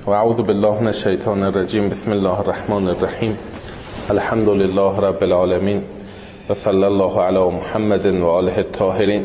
و اعوذ بالله من الشیطان الرجیم. بسم الله الرحمن الرحیم. الحمد لله رب العالمین و صلی الله علی محمد و آله الطاهرین.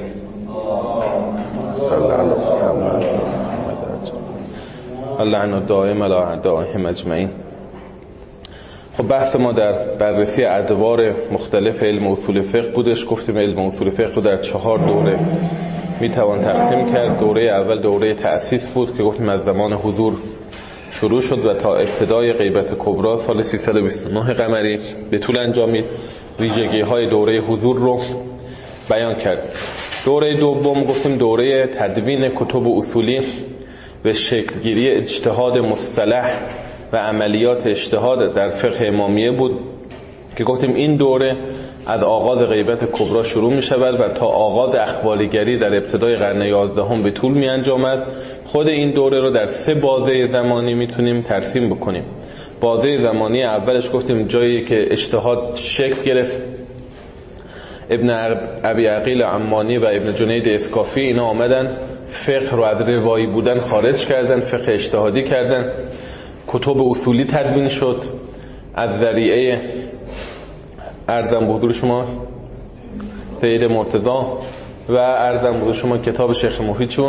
اللعن الدائم علی اعدائهم اجمعین. خب بحث ما در بررسی ادوار مختلف علم اصول فقه بودش. گفتیم علم اصول فقه رو در 4 دوره میتوان تقسیم کرد. دوره اول دوره تأسیس بود که گفتیم از زمان حضور شروع شد و تا ابتدای غیبت کبری سال 329 قمری به طول انجامید. ویژگی های دوره حضور رو بیان کرد. دوره دوم گفتیم دوره تدوین کتب اصولی و شکلگیری اجتهاد مصطلح و عملیات اجتهاد در فقه امامیه بود که گفتیم این دوره از آغاز غیبت کبری شروع می شود و تا آغاز اخباریگری در ابتدای قرن 11 به طول می انجامد. خود این دوره رو در 3 بازه زمانی میتونیم ترسیم بکنیم. بازه زمانی اولش گفتیم جایی که اجتهاد شکل گرفت. ابن ابی عقیل عمانی و ابن جنید اسکافی اینا آمدن فقه رو از روایی بودن خارج کردن، فقه اجتهادی کردن. کتب اصولی تدوین شد از ذریعه ارزم به حضور شما سید مرتضی و ارزم به حضور شما کتاب شیخ مفید چون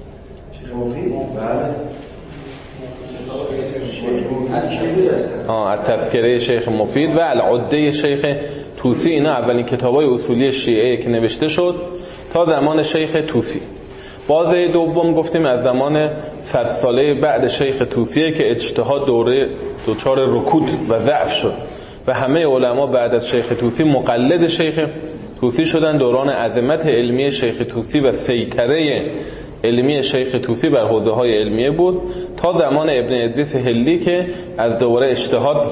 تذکره شیخ مفید و العده شیخ طوسی. اینا اولین کتابای اصولی شیعه که نوشته شد تا زمان شیخ طوسی. بازه دوم گفتیم از زمان 100 ساله بعد شیخ طوسیه که اجتهاد دوره دچار رکود و ضعف شد و همه علما بعد از شیخ طوسی مقلد شیخ طوسی شدن. دوران عظمت علمی شیخ طوسی و سیطره علمی شیخ طوسی بر حوزه های علمیه بود تا زمان ابن ادریس هلی که از دوره اجتهاد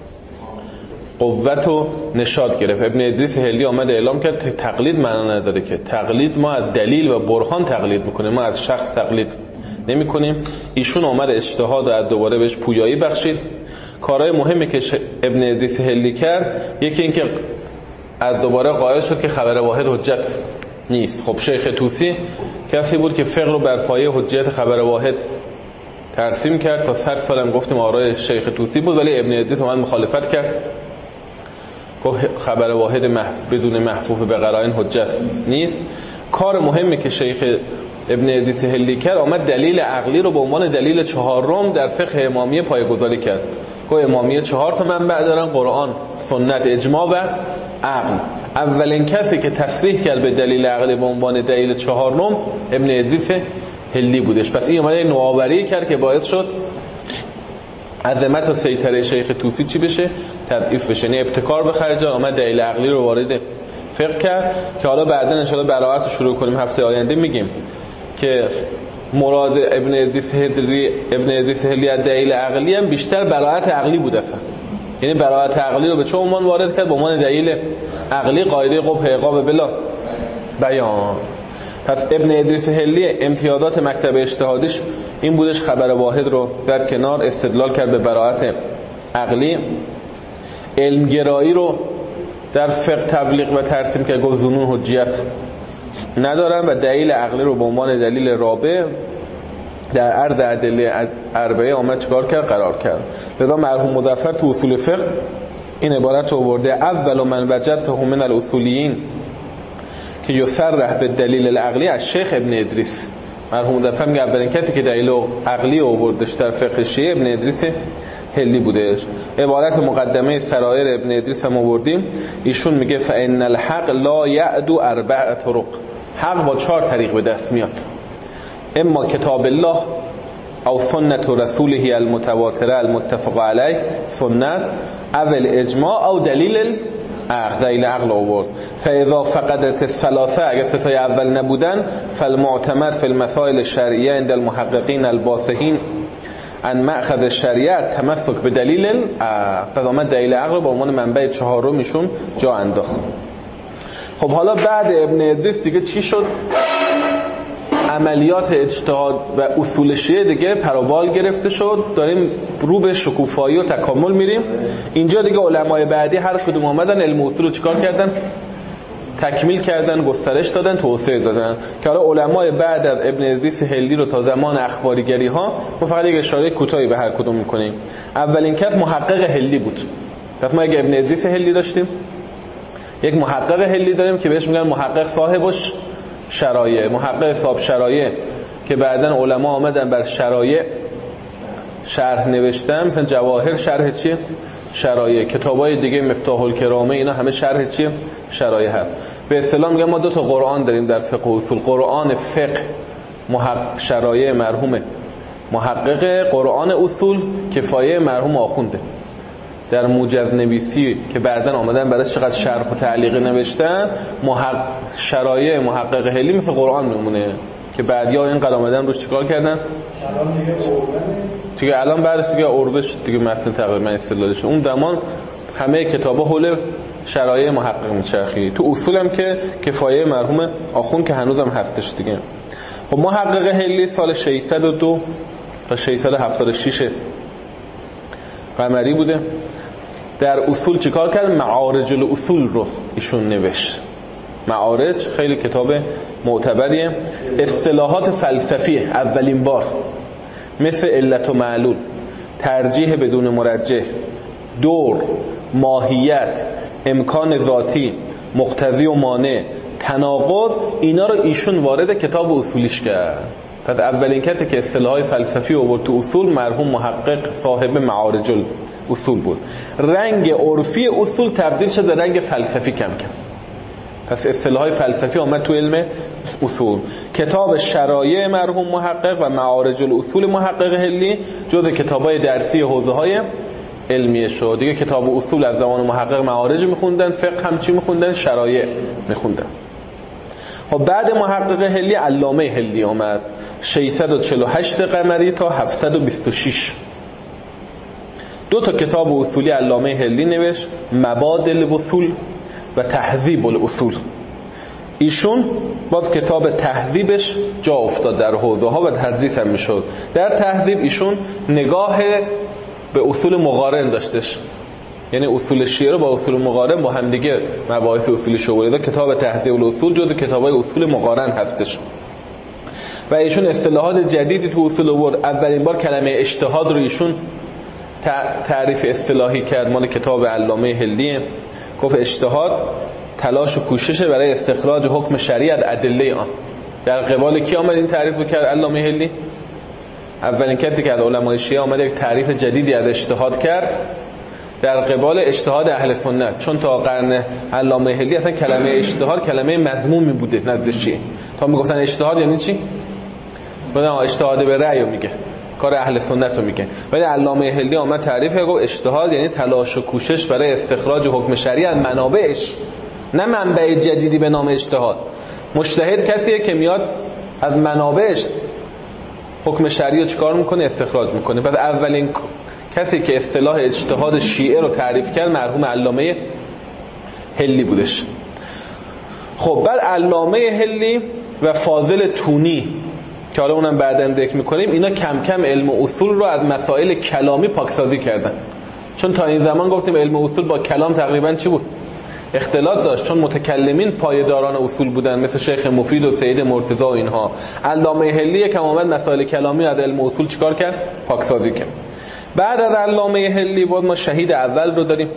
قوت و نشاط گرفت. ابن ادریس هلی آمد اعلام کرد تقلید معنا نداره، که تقلید ما از دلیل و برهان تقلید میکنیم، ما از شخص تقلید نمی کنیم. ایشون آمد اجتهاد و از دوباره بهش پویایی بخشید. کارهای مهمی که ابن ادریس هلی کرد یکی این که از دوباره قائل شد که خبر واحد حجت نیست. خب شیخ طوسی کسی بود که فقه رو بر پایه حجیت خبر واحد ترسیم کرد. تا 100 سال هم گفتیم آرای شیخ طوسی بود، ولی ابن ادریس اومد مخالفت کرد، گفت خبر واحد بدون محفوف به قرائن حجت نیست. کار مهمی که شیخ ابن ادریس هلی کرد آمد دلیل عقلی رو به عنوان دلیل 4م در فقه امامیه پایه‌گذاری کرد. گفت امامیه 4 تا منبع دارن: قرآن، سنت، اجماع و عقل. اولین کسی که تصریح کرد به دلیل عقلی به عنوان دلیل 4م ابن ادریس هلی بودش. پس این اومد نوآوری کرد که باعث شد عظمت و سیطره شیخ طوسی چی بشه؟ تضعیف بشه. یعنی ابتکار به خرج آمد دلیل عقلی رو وارد فقه کرد که حالا بعداً ان شاء الله براءت رو شروع کنیم. هفته آینده میگیم که مراد ابن ادریس هلی از دلیل عقلی هم بیشتر براءت عقلی بود اصلا. یعنی براءت عقلی رو به چه عنوان وارد کرد؟ به عنوان دلیل عقلی. قاعده قبح عقاب بلا بیان. پس ابن ادریس هلی امتیازات مکتب اجتهادیش این بودش: خبر واحد رو زد کنار، استدلال کرد به براءت عقلی. علمگرایی رو در فقه تبلیغ و ترسیم که گفت ظنون حجیت ندارن و دلیل عقلی رو به عنوان دلیل رابع در عرض ادله اربعه آمد چکار کرد؟ قرار کرد. لذا مرحوم مظفر تو اصول فقه این عبارت رو آورده: اول من وجدته من الاصولیین که یصرح به دلیل العقلی از شیخ ابن ادریس. مرحوم مظفر میگه اولین کسی که دلیل عقلی آوردش در فقه شیعه ابن ادریس هلی بودش. عبارت مقدمه سرایر ابن ادریس هم آوردیم. ایشون میگه فإن الحق لا يعدو 4 طرق. حق با 4 طریق به دست میاد: اما کتاب الله او سنت رسوله المتواتره المتفق علیه سنت او الاجماع او دلیل دلیل عقل آورد. فاذا فقدت الثلاثه، اگر 3 تای اول نبودن، فالمعتمد فی المسائل الشرعیه عند المحققین الباصحین ان مأخذ الشریعه تمسک به دلیل عقل. آمد دلیل عقل به عنوان منبع 4میشون جا انداخت. خب حالا بعد ابن ادریس دیگه چی شد؟ عملیات اجتهاد و اصول شیعه دیگه پروبال گرفته شد. داریم رو به شکوفایی و تکامل میریم. اینجا دیگه علمای بعدی هر کدوم آمدن علم اصول رو چیکار کردن؟ تکمیل کردن، گسترش دادن، توسعه دادن که حالا علمای بعد از ابن ادریس هلی رو تا زمان اخباریگری ها ما فقط یک اشاره کوتاهی به هر کدوم میکنیم. اولین کس محقق هلی بود. پس ما یک ابن ادریس هلی داشتیم، یک محقق هلی داریم که بهش میگن محقق صاحبش شرایع، محقق صاحب شرایع که بعدن علما آمدن بر شرایع شرح نوشتن. مثلا جواهر شرح چیه؟ شرایع. کتابای دیگه مفتاح الکرامه اینا همه شرح چیه؟ شرایع هست. به اصطلاح میگم ما دو تا قرآن داریم در فقه و اصول، قرآن فقه شرایع مرحوم محقق، قرآن اصول کفایه مرحوم آخونده. در موجز نویسی که بعدن آمدن برای چقدر شرح و تعلیق نوشتن، شرایع محقق هلی مثل قرآن میمونه که بعدیا اینقدر آمدن روش چیکار کردن؟ دیگه الان بعدش دیگه اوربش دیگه متن تقریبا استدلالش. اون زمان همه کتابا حول شرایع محقق میچرخی. تو اصول هم که کفایه مرحوم آخون که هنوزم هستش دیگه. خب محقق هلی سال 602 تا 676 قمری بوده. در اصول چیکار کرد؟ معارج الاصول رو ایشون نوشت. معارج خیلی کتاب معتبریه. اصطلاحات فلسفی اولین بار مثل علت و معلول، ترجیح بدون مرجح، دور، ماهیت، امکان ذاتی، مقتضی و مانع، تناقض، اینا رو ایشون وارد کتاب اصولیش کرد. پس اولین کسی که اصطلاحات فلسفی آورد تو اصول مرحوم محقق صاحب معارج الاصول بود. رنگ عرفی اصول تبدیل شد به رنگ فلسفی کم کم. پس اصطلاحات فلسفی آمد تو علم اصول. کتاب شرایع مرحوم محقق و معارج الاصول محقق هلی جزء کتابای درسی حوزه‌های علمیه شد. دیگه کتاب اصول از زمان محقق معارج میخوندن، فقه هم چی میخوندن؟ شرایع میخوندن. خب بعد محقق هلی علامه هلی آمد 648 قمری تا 726. دو تا کتاب اصولی علامه هلی نوشت، مبادل الاصول و تهذیب الاصول. ایشون باز کتاب تهذیبش جا افتاد در حوزه ها و تدریس هم میشد. در تهذیب ایشون نگاه به اصول مقارن داشتش، یعنی اصول شیعه رو با اصول مقارن با هم دیگه مباحث اصولی شو. کتاب تهذیب الاصول جزو کتابای اصول مقارن هستش و ایشون اصطلاحات جدیدی تو اصول آورد. اولین بار کلمه اجتهاد رو ایشون تعریف اصطلاحی کرد، مال کتاب علامه هلیه. گفت اجتهاد تلاش و کوشش برای استخراج حکم شرعی از ادله آن. در قبال کی آمد این تعریف رو کرد علامه هلی؟ اولین کسی که از علمای شیعه آمد یک تعریف جدیدی از اجتهاد کرد در قبال اجتهاد اهل سنت. چون تا قرن علامه هلی اصلا کلمه اجتهاد کلمه مذمومی بوده نزد شیعه. تا میگفتن اجتهاد یعنی چی؟ بودن اجتهاد به رأی میگه، کار اهل سنت رو میگه. ولی علامه هلی آمد تعریف گفت اجتهاد یعنی تلاش و کوشش برای استخراج حکم شرعی از منابعش، نه منبع جدیدی به نام اجتهاد. مجتهد کسیه که میاد از منابعش حکم شرعی رو چیکار میکنه؟ استخراج میکنه. پس اولین کسی که اصطلاح اجتهاد شیعه رو تعریف کرد مرحوم علامه هلی بودش. خب بعد علامه هلی و فاضل تونی که حالا اونم بعداً ذکر میکنیم، اینا کم کم علم اصول رو از مسائل کلامی پاکسازی کردن. چون تا این زمان گفتیم علم اصول با کلام تقریبا چی بود؟ اختلاط داشت، چون متکلمین پایه‌داران اصول بودن مثل شیخ مفید و سید مرتضی و اینها. علامه هلی که اومد مسائل کلامی از علم اصول چیکار کرد؟ پاکسازی کرد. بعد از علامه هلی بود ما شهید اول رو داریم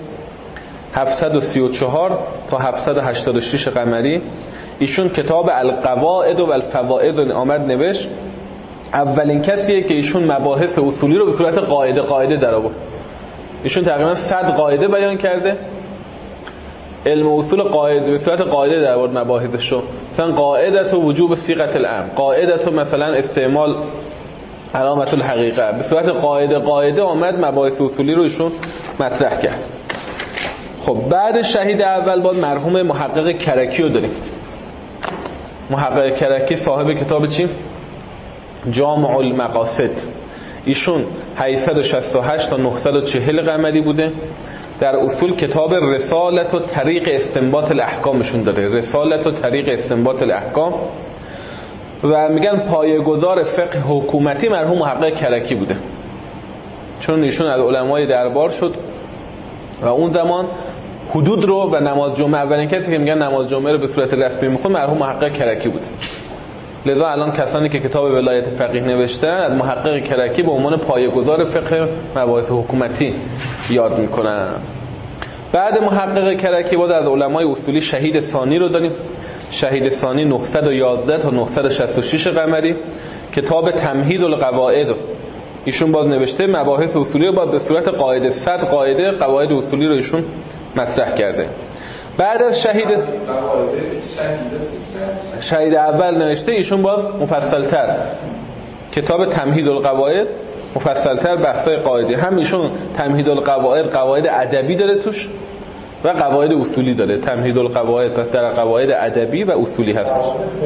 734 تا 786 قمری. ایشون کتاب القواعد و الفوائد رو آمد نوشت. اولین کسیه که ایشون مباحث اصولی رو به صورت قاعده در آورد. ایشون تقریبا 100 قاعده بیان کرده. علم اصول قاعده به صورت قاعده در آورد مباحثش رو. مثلا قاعدت و وجوب صیغه الامر، قاعدت و مثلا استعمال علامت الحقیقه، به صورت قاعده آمد مباحث اصولی رو ایشون مطرح کرد. خب بعد شهید اول بعد مرحوم محقق کرکی رو داریم. محقق کرکی صاحب کتاب چی؟ جامع المقاصد. ایشون 868 تا 940 قمری بوده. در اصول کتاب رسالت و طریق استنباط الاحکامشون داره، رسالت و طریق استنباط الاحکام. و میگن پایه‌گذار فقه حکومتی مرحوم محقق کرکی بوده، چون ایشون از علمای دربار شد و اون زمان حدود رو و نماز جمعه، اولین کسی که میگن نماز جمعه رو به صورت رسمی میخونه مرحوم محقق کرکی بود. لذا الان کسانی که کتاب ولایت فقیه نوشتن از محقق کرکی به عنوان پایه‌گذار فقه مباحث حکومتی یاد میکنن. بعد محقق کرکی باز از علمای اصولی شهید ثانی رو داریم. شهید ثانی 911 تا 966 قمری، کتاب تمهید القواعد ایشون باز نوشته. مباحث اصولی رو باز به صورت قاعده 100 قاعده قواعد اصولی رو ایشون مطرح کرده. بعد از شهید اول نوشته ایشون باز مفصل‌تر کتاب تمهید القواعد، مفصل‌تر بحث‌های قاعده. هم ایشون تمهید القواعد قواعد ادبی داره توش و قواعد اصولی داره. تمهید القواعد پس در قواعد ادبی و اصولی هستش.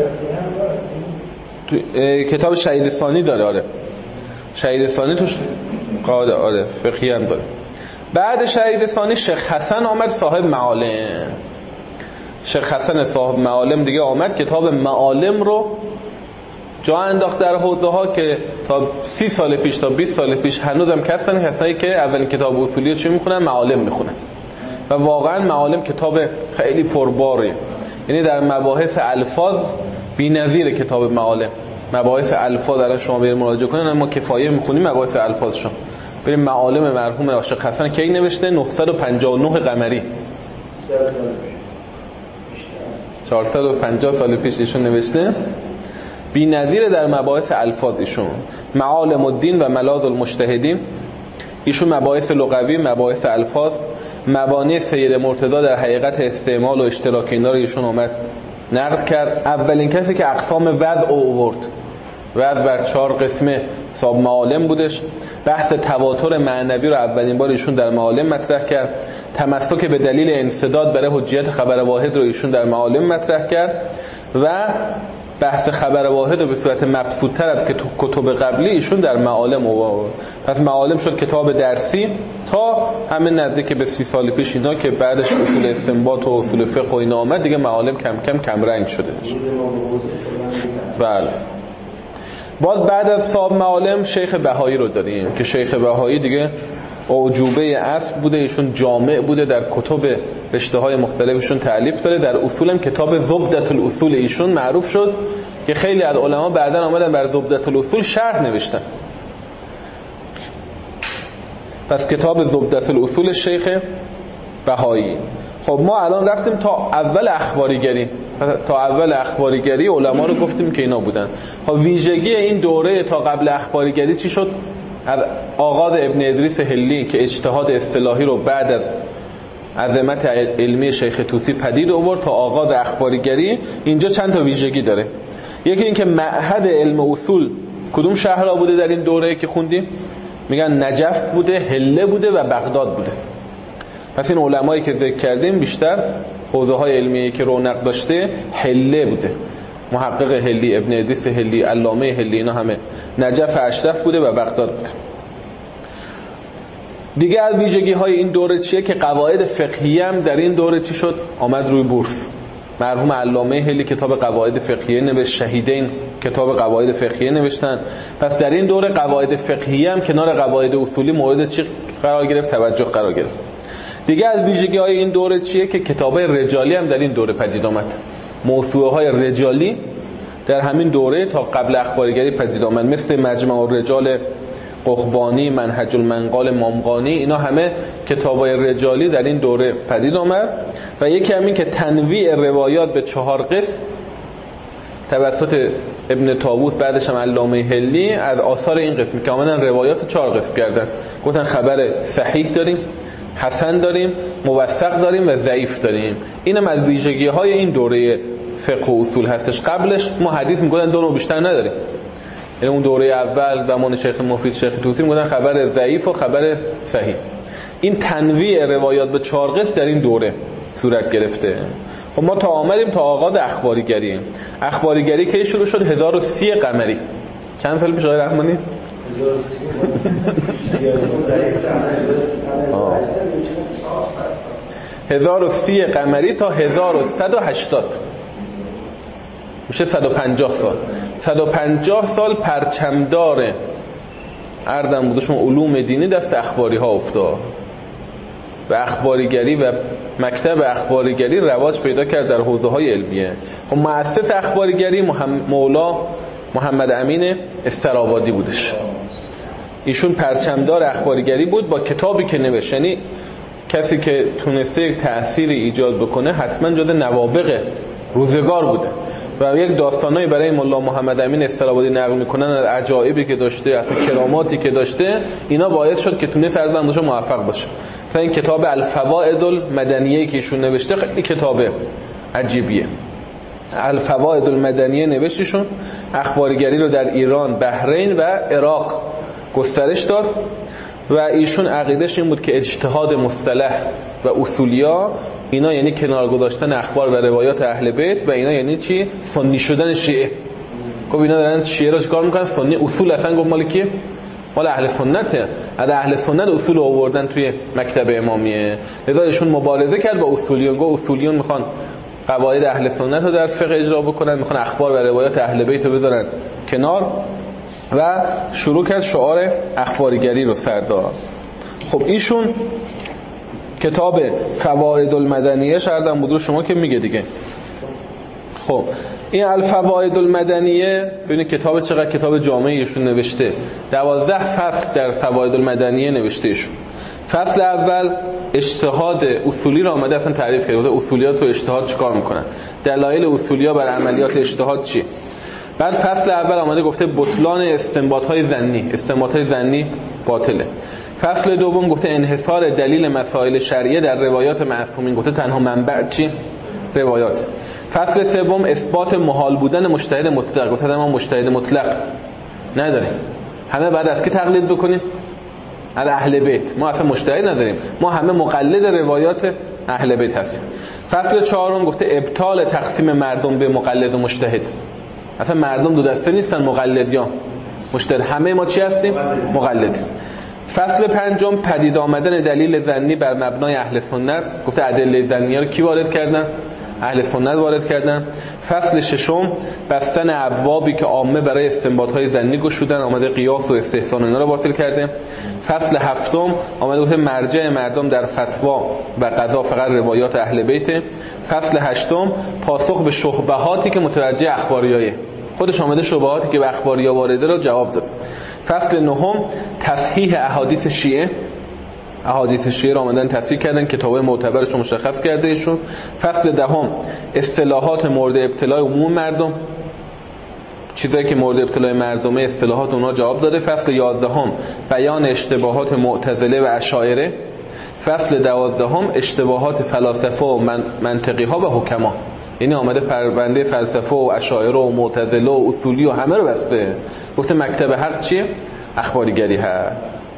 کتاب شهید ثانی داره. آره شهید ثانی توش قواعد آره فقهی هم داره. بعد شهید ثانی شیخ حسن آمد صاحب معالم. شیخ حسن صاحب معالم دیگه آمد کتاب معالم رو جا انداخت در حوزه ها که تا 30 سال پیش تا 20 سال پیش هنوزم کسایی که اولین کتاب اصولی رو چی میخونن؟ معالم میخونن. و واقعا معالم کتاب خیلی پرباریه، یعنی در مباحث الفاظ بی‌نظیر کتاب معالم. مباحث الفاظ الان شما برید مراجعه کنین، اما کفایه میخونیم مباحث الفاظشون. بریم معالم مرحوم عاشق حسن کی نوشته؟ 959 قمری، 450 سال پیش ایشون نوشته. بی‌نظیر در مباحث الفاظ ایشون. معالم الدین و ملاذ المجتهدین ایشون مباحث لغوی، مباحث الفاظ، مبانی سید مرتضی در حقیقت استعمال و اشتراک اینا رو ایشون اومد نقد کرد. اولین کسی که اقسام وضع آورد، وضع بر 4 قسمه صاحب معالم بودش. بحث تواتر معنوی رو اولین بار ایشون در معالم مطرح کرد. تمسک به دلیل انسداد برای حجیت خبر واحد رو ایشون در معالم مطرح کرد و بحث خبر واحد رو به صورت مبسوط‌تر از که تو کتب قبلی ایشون در معالم آورد. پس معالم شد کتاب درسی تا همین نزدیک به 30 سال پیش اینا که بعدش اصول استنباط و اصول فقه و اینا آمد دیگه معالم کم کم رنگ شده. بله. باز بعد از صاحب معالم شیخ بهایی رو داریم که شیخ بهایی دیگه اعجوبه اصل بوده. ایشون جامع بوده، در کتب رشته‌های مختلفشون تألیف داره. در اصول هم کتاب زبدة الاصول ایشون معروف شد که خیلی از علما بعداً آمدن بر زبدة الاصول شرح نوشتن. پس کتاب زبدة الاصول شیخ بهایی. خب ما الان رفتیم تا اول اخباریگری. تا اول اخباریگری علما رو گفتیم که اینا بودن. خب ویژگی این دوره تا قبل اخباریگری چی شد؟ از آغاز ابن ادریس حلی که اجتهاد اصطلاحی رو بعد از عظمت علمی شیخ طوسی پدید آورد تا آغاز اخباریگری، اینجا چند تا ویژگی داره. یکی این که معهد علم اصول کدوم شهرها بوده در این دوره که خوندیم؟ میگن نجف بوده، حله بوده و بغداد بوده. پس این علمایی که ذکر کردیم بیشتر حوزه‌های علمیه که رونق داشته حله بوده. محقق حلی، ابن ادریس حلی، علامه حلی، اینا همه نجف اشرف بوده و بغداد بوده. دیگه از ویژگی‌های این دوره چیه که قواعد فقهی هم در این دوره چی شد؟ آمد روی بورس. مرحوم علامه حلی کتاب قواعد فقهیه نوشت، شهیدین کتاب قواعد فقهیه نوشتن. پس در این دوره قواعد فقهیه هم کنار قواعد اصولی مورد چی قرار گرفت؟ توجه قرار گرفت. دیگه از ویژگی‌های این دوره چیه که کتاب‌های رجالی هم در این دوره پدید آمد. موسوعه‌های رجالی در همین دوره تا قبل اخباریگری پدید آمد، مثل مجمع الرجال قحبانی، منهج المنقال مامغانی. اینا همه کتاب‌های رجالی در این دوره پدید آمد. و یکی همین که تنویع روایات به 4 قسم توسط ابن طاووس، بعدش هم علامه حلی، از آثار این قسم که آمدن روایات 4 قسم کردن. گفتن خبر صحیح داریم، حسن داریم، موثق داریم و ضعیف داریم. اینم از ویژگی‌های این دوره فقه و اصول هستش. قبلش ما حدیث میگفتن 2 نوع بیشتر نداریم. یعنی اون دوره اول زمان شیخ مفید، شیخ طوسی میگفتن خبر ضعیف و خبر صحیح. این تنویع روایات به 4 قسم در این دوره صورت گرفته. خب ما تا آمدیم تا آغاز اخباریگری. اخباریگری کی شروع شد؟ 1030 قمری. چند سال پیش آقای رحمانی؟ 1030 قمری تا 1180 میشه 150 سال. 150 سال پرچمدار اردم بودشون علوم دینی دست اخباری ها افتاد. و اخباریگری و مکتب اخباریگری رواج پیدا کرد در حوزه‌های علمیه. خب مؤسس اخباریگری مولا محمد امین استرآبادی بودش. ایشون پرچمدار اخباریگری بود با کتابی که نوشت. یعنی کسی که تونسته یک تأثیری ایجاد بکنه حتما جز نوابغ روزگار بوده و یک داستانایی برای مولا محمد امین استرآبادی نقل میکنن از عجایبی که داشته، از کراماتی که داشته، اینا باعث شد که تونست فرزندش موفق باشه. مثلا این کتاب الفوائد المدنیه که ایشون نوشته خیلی کتاب عجیبیه. الفوائد المدنیه نوشتشون اخباریگری رو در ایران، بحرین و عراق گسترش داد و ایشون عقیدش این بود که اجتهاد مصطلح و اصولیا اینا یعنی کنار گذاشتن اخبار و روایات اهل بیت و اینا یعنی چی؟ سنی شدن شیعه. خب اینا دارن شیعه رو چیکار میکنن؟ سنی. اصول اصلا گفت مال کیه؟ مال اهل سنته. از اهل سنت اصول رو آوردن توی مکتب امامیه. لذا ایشون مبارزه کرد با اصولیون. گفت اصولیون میخوان قواعد اهل سنت رو در فقه اجرا بکنن، میخوان اخبار و روایات اهل بیت رو بذارن کنار و شروع کرد شعار اخباریگری رو سر داد. خب ایشون کتاب فوائد المدنیه شردن بود رو شما که میگه دیگه. خب این الفوائد المدنیه ببینید کتاب چقدر کتاب جامعی ایشون نوشته. 12 فصل در فوائد المدنیه نوشته ایشون. فصل اول اجتهاد اصولی رو آمده اصلا تعریف کرده. اصولیات و اجتهاد چیکار میکنن؟ دلایل اصولیا بر عملیات اجتهاد چیه؟ بعد فصل اول آمده گفته بطلان استنباط‌های ظنی. استنباط‌های ظنی باطله. فصل دوم گفته انحصار دلیل مسائل شرعیه در روایات معصومین. گفته تنها منبع چی؟ روایات. فصل سوم اثبات محال بودن مجتهد مطلق. گفته ما مجتهد مطلق نداریم. همه بعد از کی تقلید بکنیم؟ از اهل بیت. ما اصلا مجتهد نداریم. ما همه مقلد روایات اهل بیت هستیم. فصل چهارم گفته ابطال تقسیم مردم به مقلد و مجتهد. اصلا مردم دو دسته نیستن، مقلدیان مجتهد. همه ما چی هستیم؟ مقلد. فصل پنجم پدید آمدن دلیل ظنی بر مبنای اهل سنت. گفته ادله ظنیه رو کی وارد کردن؟ اهل سنت وارد کردن. فصل ششم بستن ابوابی که عامه برای استنباط‌های ظنی گشودن، آمده قیاس و استحسان اینا رو باطل کرده. فصل هفتم آمده گفته مرجع مردم در فتوا و قضا فقط روایات اهل بیت. فصل هشتم پاسخ به شبهاتی که متوجه اخباریایه. خودش آمده شبهاتی که به اخباریا وارده رو جواب داد. فصل نهم تصحیح احادیث شیعه. احادیث شیعه رو آمدن تصحیح کردن، کتابای معتبرش رو مشخص کرده ایشون. فصل دهم اصطلاحات مورد ابتلای عموم مردم. چیزایی که مورد ابتلای مردمه اصطلاحات اونها جواب داده. فصل 11 بیان اشتباهات معتزله و اشاعره. فصل 12 اشتباهات فلاسفه و منطقی ها و حکما. یعنی آمده پرونده فلسفه و اشاعره و معتزله و اصولی و همه رو بسته. گفته مکتب حق چیه؟ اخباریگری هست.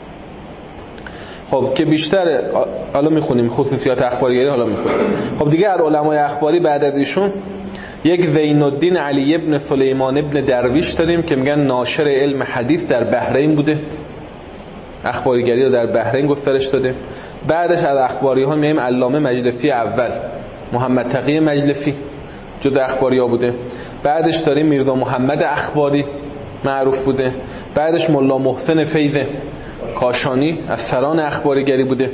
خب که بیشتر حالا میخونیم خصوصیات اخباریگری حالا میخونیم. خب دیگه از علمای اخباری بعد از ایشون یک زین الدین علی ابن سلیمان ابن درویش داریم که میگن ناشر علم حدیث در بحرین بوده. اخباریگری رو در بحرین گسترش داده. بعدش از اخباری ها میایم علامه مجلسی اول، محمد تقی مجلسی جز اخباری ها بوده. بعدش داریم میرزا محمد اخباری معروف بوده. بعدش مولا محسن فیض کاشانی از سران اخباریگری بوده.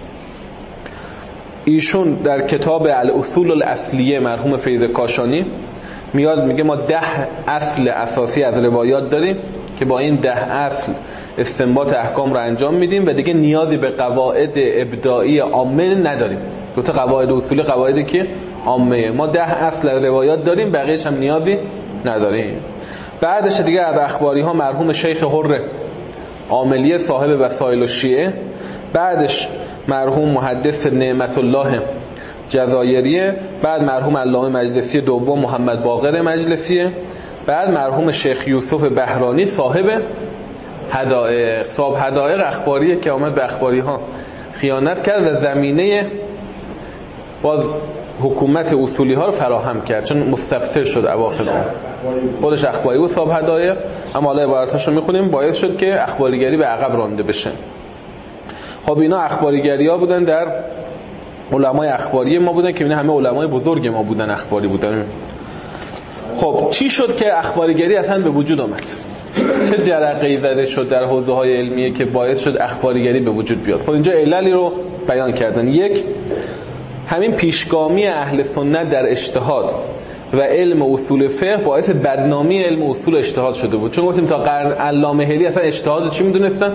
ایشون در کتاب الاصول الاصلیه مرحوم فیض کاشانی میاد میگه ما 10 اصل اساسی از روایات داریم که با این 10 اصل استنباط احکام رو انجام میدیم و دیگه نیازی به قواعد ابداعی عامه نداریم. گفته قواعد اصولی قواعدی که عامه، ما 10 اصل از روایات داریم، بقیه‌اش هم نیازی نداریم. بعدش دیگه از اخباری ها مرحوم شیخ حر عاملی صاحب وسائل الشیعه. بعدش مرحوم محدث نعمت الله جزایریه. بعد مرحوم علامه مجلسی دوم محمد باقر مجلسیه. بعد مرحوم شیخ یوسف بهرانی صاحب حدائق. صاحب حدائق اخباریه که آمد به اخباری ها خیانت کرد و زمینه باز حکومت اصولی ها رو فراهم کرد، چون مستبصر شد اواخر خودش اخباری و صاحب حدائق. اما حالا عبارتاشو میخونیم باعث شد که اخباریگری به عقب رانده بشه. خب اینا اخباریگری ها بودن، در علمای اخباری ما بودن که اینا همه علمای بزرگ ما بودن، اخباری بودن. خب چی شد که اخباریگری اصلا به وجود آمد؟ چه جرقه‌ای زده شد در حوزه‌های علمیه که باعث شد اخباریگری به وجود بیاد. خب اینجا عللی رو بیان کردن. یک، همین پیشگامی اهل سنت در اجتهاد و علم اصول فقه باعث بدنامی علم اصول اجتهاد شده بود. چون گفتیم تا قرن علامه هلی اصلا اجتهاد چی میدونستن؟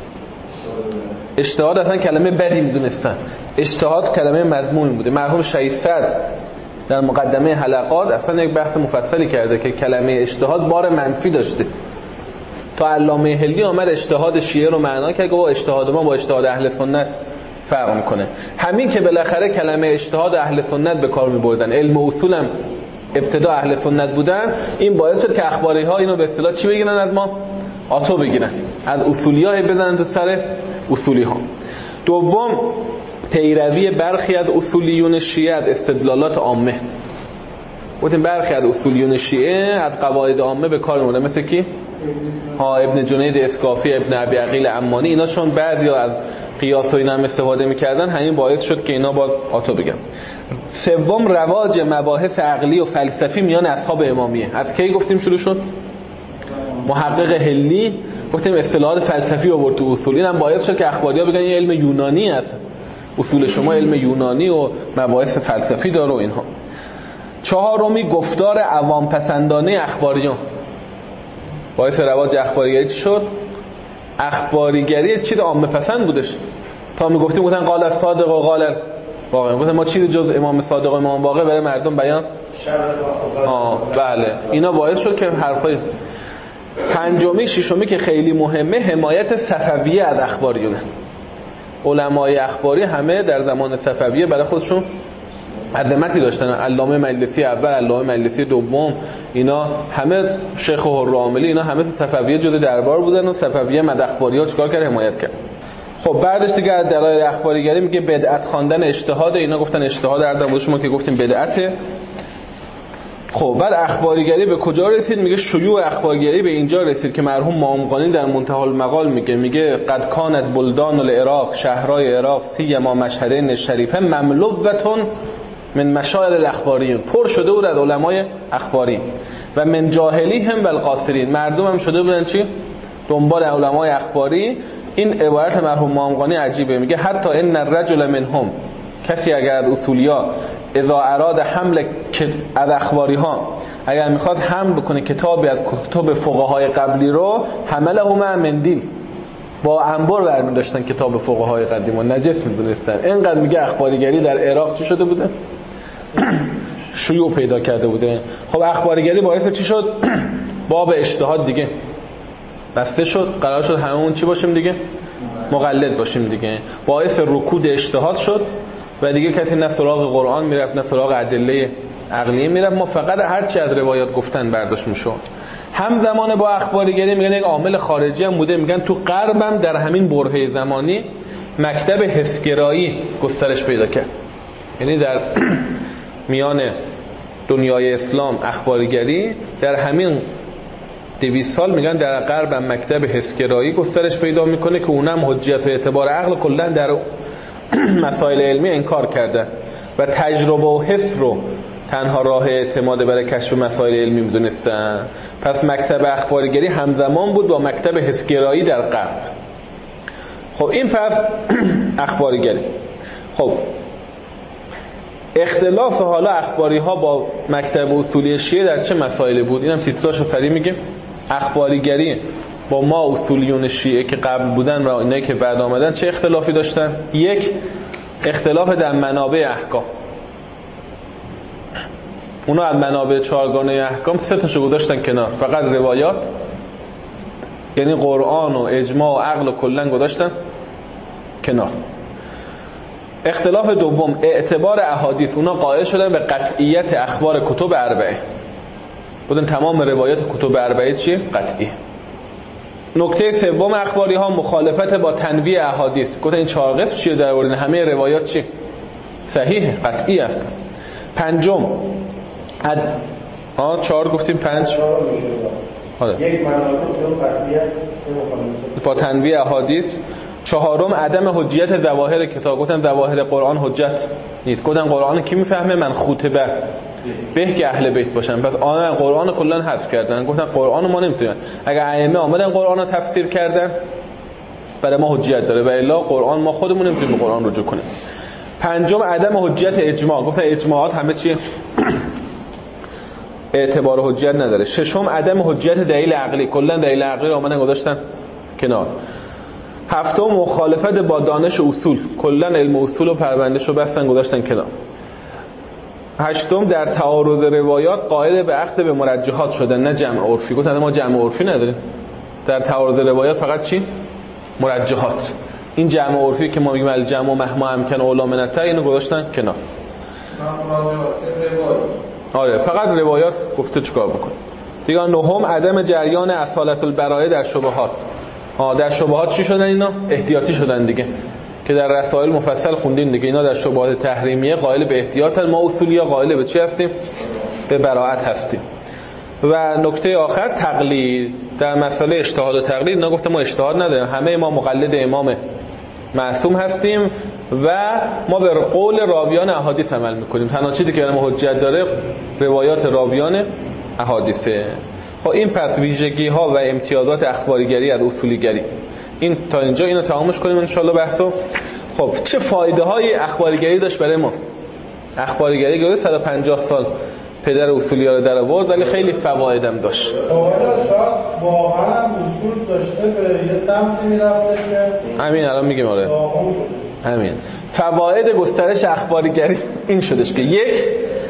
اجتهاد اصلا کلمه بدی میدونستن. اجتهاد کلمه مذمومی بوده. مرحوم شهید صدر در مقدمه حلقات اصلا یک بحث مفصلی کرده که کلمه اجتهاد بار منفی داشته. تا علامه هلی آمد اجتهاد شیعه رو معنا کرد و اجتهاد ما با اجتهاد اهل سنت فرق میکنه. همین که بالاخره کلمه اجتهاد اهل سنت به کار میبردن، علم اصول هم ابتدا اهل سنت بودن، این باعث شد که اخباری ها اینو به اصطلاح چی بگیرن؟ از ما آتو بگیرن، از اصولی ها بزنن تو سر اصولی ها. دوم، پیروی برخی از اصولیون شیعه از استدلالات عامه. گفتیم برخی از اصولیون شیعه از قواعد عامه به کار میبردن، مثل کی؟ ابن جنید اسکافی، ابن ابی عقیل عمانی. اینا چون بعضیا از قیاس و اینا هم استفاده میکردن، همین باعث شد که اینا باز آتو بگن. سوم، رواج مباحث عقلی و فلسفی میان اصحاب امامیه. از کی گفتیم شروع شد؟ محقق هلی گفتیم اصطلاحات فلسفی آورد تو اصول. اینم باعث شد که اخباری‌ها بگن این علم یونانی است، اصول شما علم یونانی و مباحث فلسفی داره و اینها. چهارمی، گفتار عوام پسندانه اخباریان. باعث رواج اخباریگری چی شد؟ اخباریگری چیز عامه پسند بودش. تا میگفتیم گفتن قال الصادق و قال واقع، گفتن ما چیز جز امام صادق و امام واقع برای مردم بیان. بله، اینا باعث شد که حرفای. پنجمی، ششمی که خیلی مهمه، حمایت صفویه از اخباریونه. علمای اخباری همه در زمان صفویه برای خودشون عظمتی داشتن. علامه مجلسی اول، علامه مجلسی دوم، اینا همه شیخ حراملی، اینا همه تو صفویه جزء دربار بودن و صفویه مد اخباری‌ها چیکار کرد؟ حمایت کرد. خب بعدش دیگه از دلایل اخباریگری میگه بدعت خواندن اجتهاد. اینا گفتن اجتهاد در شما که گفتیم بدعته. خب بعد اخباریگری به کجا رسید؟ میگه شیوع اخباریگری به اینجا رسید که مرحوم مامقانی در منتهى المقال میگه قد کانت بلدان العراق، شهرهای عراق، سیما مشهدین شریفه، مملوءة من مشاعر الاخباریون، پر شده بود از علمای اخباری و من جاهلیهم و القاصرین، مردم هم شده بودن چی؟ دنبال علمای اخباری. این عبارت مرحوم مامقانی عجیبه، میگه حتی ان الرجل منهم، کسی اگر از اصولیا اذا اراد حمل از اخباری ها، اگر میخواد حمل بکنه کتابی از کتب فقهای قبلی رو، حمله مع مندیل، با انبار برمی داشتن کتاب فقهای قدیم و نجس میدونستن. اینقدر میگه اخباریگری در عراق چی شده بوده؟ شیوع پیدا کرده بوده. خب اخباریگری باعث چی شد؟ باب اجتهاد دیگه بسته شد، قرار شد همون چی باشیم دیگه؟ مقلد باشیم دیگه. باعث رکود اجتهاد شد و دیگه کسی نه سراغ قرآن میرفت نه سراغ ادله عقلیه میرفت. ما فقط هر چی از روایات گفتن برداشت میشد. همزمان با اخباریگری میگن یک عامل خارجی هم بوده، میگن تو غرب هم در همین برهه زمانی مکتب حسگرایی گسترش پیدا کرد. یعنی در میان دنیای اسلام اخباریگری در همین 200 سال میگن در غرب هم مکتب حسگرایی گسترش پیدا میکنه که اونم حجیت و اعتبار عقل کلا در مسائل علمی انکار کرده و تجربه و حس رو تنها راه اعتماد برای کشف مسائل علمی میدونستن. پس مکتب اخباریگری همزمان بود با مکتب حسگرایی در غرب. خب این پس اخباریگری. خب اختلاف حالا اخباری ها با مکتب اصولی شیعه در چه مسائلی بود؟ اینم تیتراشو سریع میگه. اخباریگری با ما اصولیون شیعه که قبل بودن و اینایی که بعد آمدن چه اختلافی داشتن؟ یک، اختلاف در منابع احکام. اونا از منابع چهارگانه احکام 3 تاشو گذاشتن کنار، فقط روایات، یعنی قرآن و اجماع و عقل و کلن گذاشتن کنار. اختلاف دوم، اعتبار احادیث. اونا قائل شدن به قطعیت اخبار کتب اربعه، بودن تمام روایات کتب اربعه چیه؟ قطعی. نکته سوم اخباری ها مخالفت با تنویع احادیث. گفتن این 4 قسم چیه در آوردن؟ همه روایات چی؟ صحیح قطعی هستن. پنجم 4 گفتیم 5 یک مناطق با تنویع احادیث. چهارم عدم حجیت ظواهر کتاب. گفتن ظواهر قرآن حجت نیست. گفتن قرآن کی میفهمه؟ من خوطبه به که اهل بیت باشن. پس آنها قرآن کلا حذف کردن، گفتن قرآن ما نمیتونیم. اگه ائمه آمدن قرآن رو تفسیر کردن برای ما حجیت داره، و الا قرآن ما خودمون نمیتونیم به قرآن رجوع کنیم. پنجم عدم حجیت اجماع، گفتن اجماعات همه چی اعتبار حجیت نداره. ششم عدم حجیت دلیل عقلی، کلا دلیل عقلی رو آمدن گذاشتن کنار. هفتم مخالفت با دانش اصول، کلا علم اصول و پروندهشو بستن گذاشتن کنار. هشتم در تعارض روایات قائل به اخذ به مرجحات شدن، نه جمع عرفی. گفتن ما جمع عرفی نداریم، در تعارض روایات فقط چی؟ مرجحات. این جمع عرفی که ما میگیم الجمع مهما امکن اولا من التر، اینو گذاشتن کنار. آره فقط روایات گفته چیکار بکن دیگه. نهم عدم جریان اصالت البراءه در شبهات. در شبهات چی شدن اینا؟ احتیاطی شدن دیگه، که در رسائل مفصل خوندین دیگه. اینا در شبهات تحریمیه قائل به احتیاط، ما اصولیا قائل به چی هستیم؟ به براءت هستیم. و نکته آخر تقلید. در مسئله اجتهاد و تقلید اینا گفتم ما اجتهاد نداریم، همه ما مقلد امام معصوم هستیم و ما به قول راویان احادیث عمل میکنیم. تنها چیزی که ما حجت داره روایات راویان احادیثه. خب این پس ویژگی ها و امتیازات اخباریگری از اصولیگری. این تا اینجا اینو تمامش کنیم ان شاء الله بحثو. خب چه فایده های اخباریگری داشت برای ما؟ اخباریگری گفت 150 سال پدر اصولی‌ها رو در آورد، ولی خیلی فوایدم داشت. شاید واقعا اصول داشته به یه سمتی میرفته که همین الان میگیم. آره همین فواید گسترش اخباریگری این شدش که یک،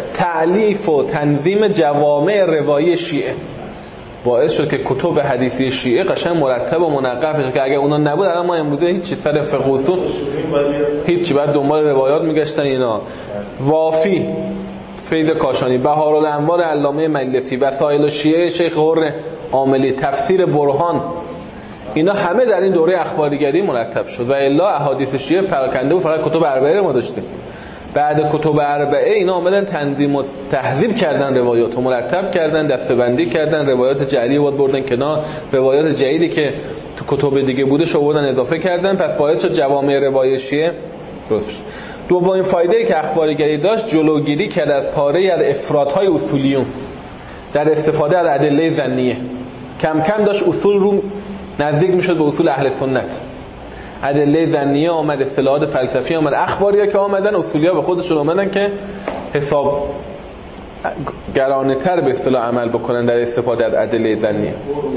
تألیف و تنظیم جوامع روایی شیعه باعث شد که کتب حدیثی شیعه قشنگ مرتب و منقح بشه، که اگه اونا نبود الان ما امروزه هیچ سر فقه اصول هیچ، بعد دنبال روایات میگشتن اینا. وافی فیض کاشانی، بهارالانوار علامه مجلسی، وسائل شیعه شیخ حر عاملی، تفسیر برهان، اینا همه در این دوره اخباریگری مرتب شد. و الا احادیث شیعه پراکنده و فقط کتب اربعه ما داشتیم. بعد کتب اربعه اینا آمدن تنظیم و تحذیب کردن روایات و مرتب کردن، دسته‌بندی کردن، روایات جعلی بود بردن کنار، روایات جدیدی که تو کتب دیگه بودش آوردن اضافه کردن. پس باعث شد جوامع روایی شیعه درست بشه. دومین فایده‌ای که اخباریگری داشت جلوگیری کرد از پاره از افراط‌های اصولیون در استفاده از ادله ظنیه. کم کم داشت اصول رو نزدیک میشد به اصول اهل سنت. ادله ظنیه آمد، اصطلاحات فلسفی آمد، اخباریا که آمدن اصولیا به خودشون آمدن که حساب گرانه‌تر به اصطلاح عمل بکنن در استفاده از ادله ظنیه.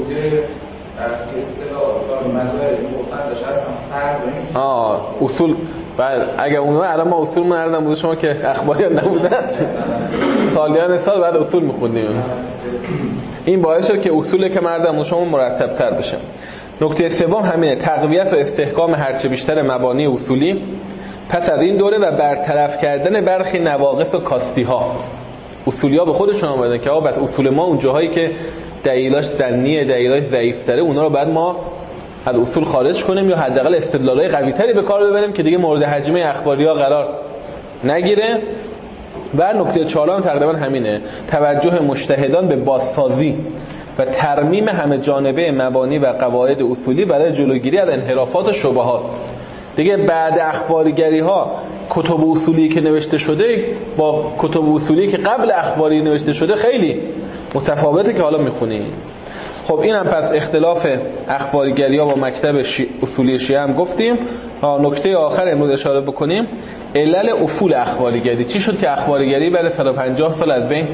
اصول بعد اگه اونها الان ما اصول مردم بود شما که اخباری نبودن سالیان سال بعد اصول میخوندیم. این باعث شد که اصولی که مردم شما مرتب تر بشه. نکته سوم همینه، تقویت و استحکام هرچه بیشتر مبانی اصولی پس از این دوره و برطرف کردن برخی نواقص و کاستی ها. اصولی ها به خودشون آمدن که بس اصول ما اون جاهایی که دلیلاش ظنیه، دلیلاش ضعیف تره، اونا رو بعد ما از اصول خارج کنیم یا حداقل استدلالای قوی تری به کار ببریم که دیگه مورد هجمه اخباریا قرار نگیره. و نکته چهارم تقریبا همینه، توجه مجتهدان به بازسازی و ترمیم همه جانبه مبانی و قواعد اصولی برای جلوگیری از انحرافات و شبهات. دیگه بعد اخباریگری ها کتب اصولی که نوشته شده با کتب اصولی که قبل اخباری نوشته شده خیلی متفاوته که حالا میخونیم. خب این هم پس اختلاف اخباریگری ها با مکتب اصولی شیعه هم گفتیم. نکته آخر امروز اشاره بکنیم، علل افول اخباریگری. چی شد که اخباریگری بعد 150 سال از بین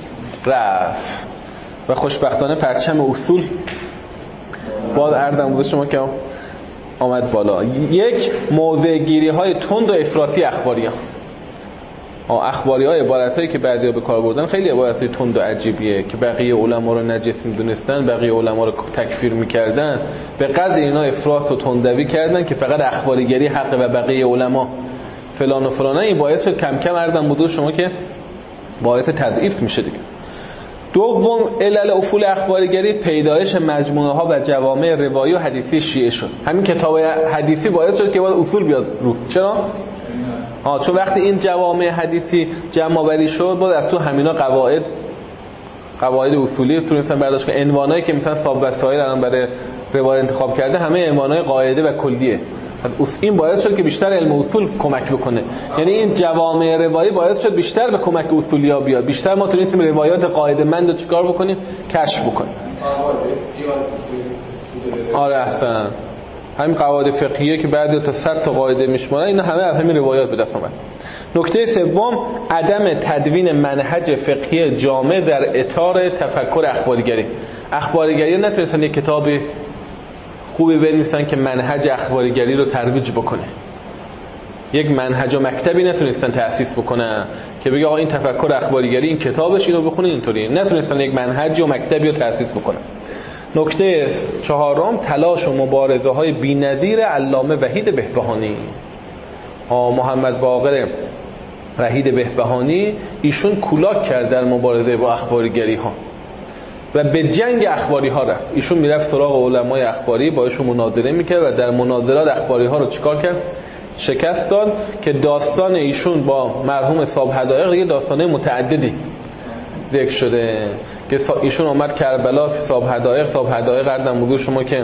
رفت و خوشبختانه پرچم اصول باز عرضم بود شما که آمد بالا. یک، موضع گیری های تند و افراطی اخباری ها. اخباری ها عبارتایی که بعضیا به کار بردن خیلی عبارتای تند و عجیبیه که بقیه علما رو نجس میدونستن، بقیه علما رو تکفیر میکردن، به قدر اینا افراط و تندروی کردن که فقط اخباریگری حق و بقیه علما فلان و فلانه. این باعث شد کم کم عرضم بود شما که باعث تضعیف میشه دیگه. دوم، علل افول اخباریگری پیدایش مجموعه ها و جوامع روایی و حدیثی شیعه شد. همین کتاب حدیثی باعث شد که باید اصول بیاد رو. چرا؟ چون وقتی این جوامع حدیثی جمع آوری شد باید از تو همینا قواعد اصولی تونستن برداشت کنن. عنوانایی که مثلا صاحب وسائل الان برای روایت انتخاب کرده همه عنوانای قاعده و کلیه. این باعث شد که بیشتر علم اصول کمک بکنه. یعنی این جوامع روایی باعث شد بیشتر به کمک اصولیا بیاد، بیشتر ما تونستیم روایات قاعده‌مند رو چیکار بکنیم؟ کشف بکنیم. آره اصلا همین قواعد فقهیه که بعد تا 100 تا قاعده میشمارن، اینا همه از همین روایات به دست اومد. نکته سوم، عدم تدوین منهج فقهی جامع در اطار تفکر اخباریگری. اخباریگری نتونستن یک کتاب خوبی بنویسن که منهج اخباریگری رو ترویج بکنه. یک منهج و مکتبی نتونستن تأسیس بکنن که بگه آقا این تفکر اخباریگری این کتابش، اینو بخونید اینطوری. نتونستن یک منهج و مکتبی رو تأسیس بکنن. نکته چهارم، تلاش و مبارزه های بی‌نظیر علامه وحید بهبهانی. محمد باقر وحید بهبهانی ایشون کولاک کرد در مبارزه با اخباریگری ها و به جنگ اخباری ها رفت. ایشون میرفت سراغ علمای اخباری، با ایشون مناظره میکرد و در مناظرات اخباری ها رو چیکار کرد؟ شکست داد. که داستان ایشون با مرحوم صاحب حدایق دیگه داستانه متعددی ذکر شده که ایشون اومد کربلا، صاحب حدایق عرضم حضور شما که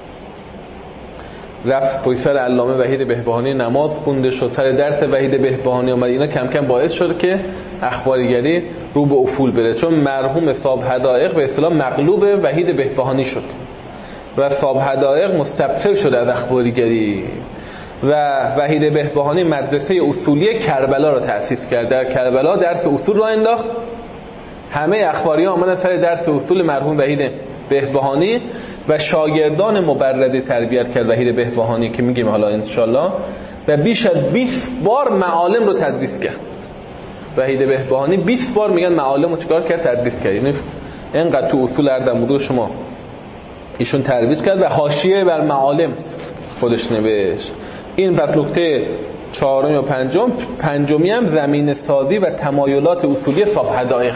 رفت پشت سر علامه وحید بهبهانی نماز خونده شد، سر درس وحید بهبهانی اومد. اینا کم کم باعث شد که اخباریگری رو به افول بره، چون مرحوم صاحب حدایق به اصطلاح مغلوب وحید بهبهانی شد و صاحب حدایق مستبصر شد از اخباریگری و وحید بهبهانی مدرسه اصولی کربلا رو تأسیس کرد. در کربلا درس اصول رو انداخت. همه اخباری‌ها آمدن سر درس اصول مرحوم وحید بهبهانی و شاگردان مبرده تربیت کرد وحید بهبهانی که میگیم حالا انشالله، و بیش از 20 بار معالم رو تدریس کرد. وحید بهبهانی 20 بار میگن معالم رو چیکار کرد؟ تدریس کرد. یعنی اینقدر تو اصول اردم بوده شما ایشون تدریس کرد و حاشیه بر معالم خودش نوشت. این پس نکته چهارم و پنجمی هم زمینه سازی و تمایلات اصولی صاحب حدایق.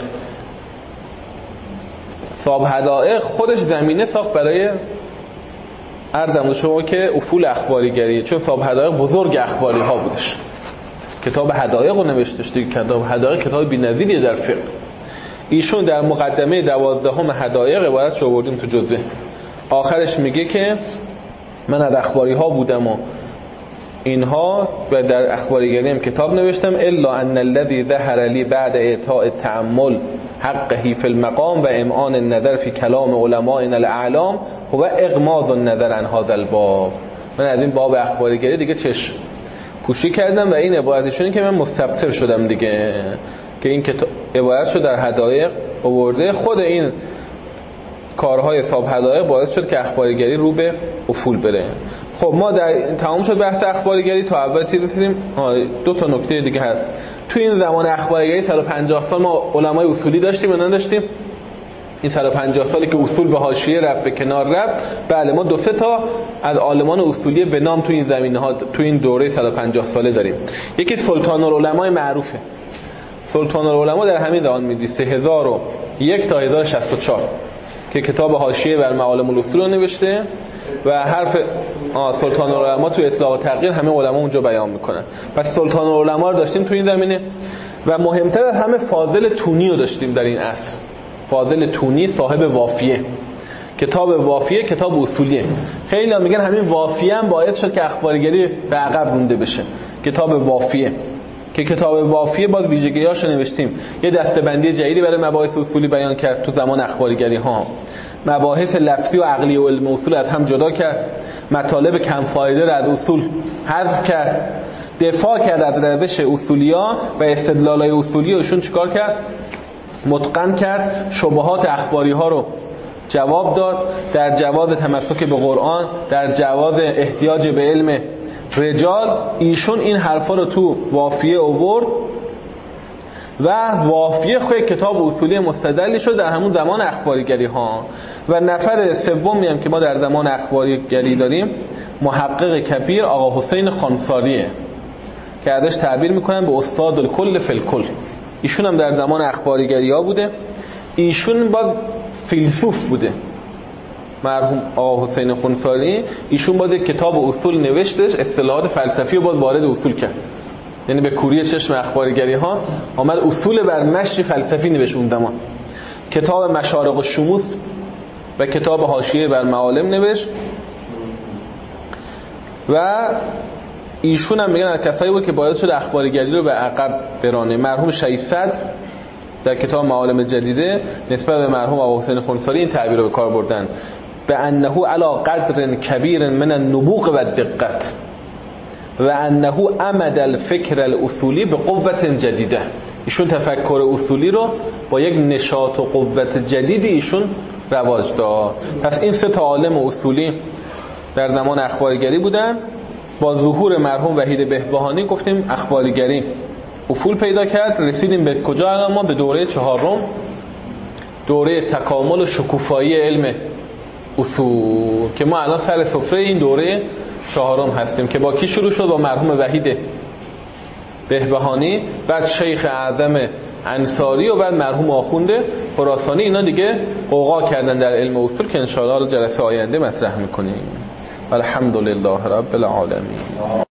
صاحب حدایق خودش زمینه ساخت برای عرضم شما که افول اخباریگری، چون صاحب حدایق بزرگ اخباری ها بودش. کتاب حدایق رو نوشتش دیگه. کتاب حدایق کتاب بی‌نظیریه در فقه. ایشون در مقدمه 12 حدایق عبارت شو آوردیم تو جزوه. آخرش میگه که من از اخباری ها بودم و اینها و در اخباریگری هم کتاب نوشتم، الا ان الذي ظهر لي بعد اعطاء التأمل حقه في المقام و امعان النظر في کلام علمائنا الاعلام هو اغماض النظر عن هذا الباب. من از این باب اخباریگری دیگه چشم پوشی کردم و این عبارتشونه که من مستبصر شدم دیگه، که این کتاب عبارت شد در حدایق آورده. خود این کارهای صاحب حدایق باعث شد که اخباریگری رو به افول بره. خب ما در تمام شد بحث اخباریگری. تا اول چی رسیدیم؟ دو تا نکته دیگه هست. تو این زمان اخباریگری 150 سال ما علمای اصولی داشتیم یا نداشتیم؟ این 150 سالی که اصول به حاشیه رفت، به کنار رفت، بله ما 2-3 تا از عالمان اصولی به نام تو این زمینه‌ها تو این دوره 150 ساله داریم. یکی سلطان العلماء معروفه. سلطان العلماء در همین زمان میدی 3001 تا 1064 که کتاب حاشیه بر معالم الاصول رو نوشته و حرف سلطان العلماء تو اطلاع و تغییر همه علما اونجا بیان میکنن. پس سلطان العلماء رو داشتیم تو این زمینه و مهمتر از همه فاضل تونی رو داشتیم در این عصر. فاضل تونی صاحب وافیه. کتاب وافیه کتاب اصولیه. خیلی میگن همین وافیه هم باعث شد که اخباریگری به عقب مونده بشه. کتاب وافیه که کتاب وافیه باز ویژگی‌هاشو نوشتیم. یه دسته‌بندی جدیدی برای مباحث اصولی بیان کرد تو زمان اخباریگری ها. مباحث لفظی و عقلی و علم اصول از هم جدا کرد. مطالب کم فایده را از اصول حذف کرد. دفاع کرد از روش اصولیا و استدلالای اصولی ایشون چیکار کرد؟ متقن کرد. شبهات اخباری ها رو جواب داد. در جواز تمسک به قرآن، در جواز احتیاج به علم رجال، ایشون این حرفا رو تو وافیه آورد و وافیه خود کتاب اصولی مستدلی شد در همون زمان اخباریگری ها. و نفر سومی هم که ما در زمان اخباریگری داریم محقق کبیر آقا حسین خانساریه که ازش تعبیر میکنن به استاد الکل فی الکل. ایشون هم در زمان اخباریگری ها بوده. ایشون با فیلسوف بوده. مرحوم آقا حسین خانساری ایشون باز کتاب اصول نوشتش، اصطلاحات فلسفی رو باز وارد اصول کرد. یعنی به کوری چشم اخباریگری ها آمد اصول بر مشی فلسفی نوشت اون زمان. کتاب مشارق الشموس و کتاب حاشیه بر معالم نوشت و ایشون هم میگن از کسایی بود که باید شد اخبارگری رو به عقب برانه. مرحوم شهید صدر در کتاب معالم جدیده نسبت به مرحوم آقا حسین خونساری این تعبیر رو به کار بردن: به انه علی قدر کبیر من النبوغ و دقت و انه عمد الفکر الاصولی به قوت جدیده. ایشون تفکر اصولی رو با یک نشاط و قوت جدیدی ایشون رواج داد. پس این سه تا عالم اصولی در زمان اخبارگری بودن. با ظهور مرحوم وحید بهبهانی گفتیم اخبارگری افول پیدا کرد. رسیدیم به کجا الان؟ ما به دوره چهارم، دوره تکامل و شکوفایی علم اصول، که ما الان سر سفره این دوره چهارم هستیم که با کی شروع شد؟ با مرحوم وحید بهبهانی، بعد شیخ اعظم انصاری و بعد مرحوم آخوند خراسانی. اینا دیگه قوقا کردن در علم اصول که ان شاء الله جلسه آینده مطرح میکنیم. الحمدلله رب العالمین.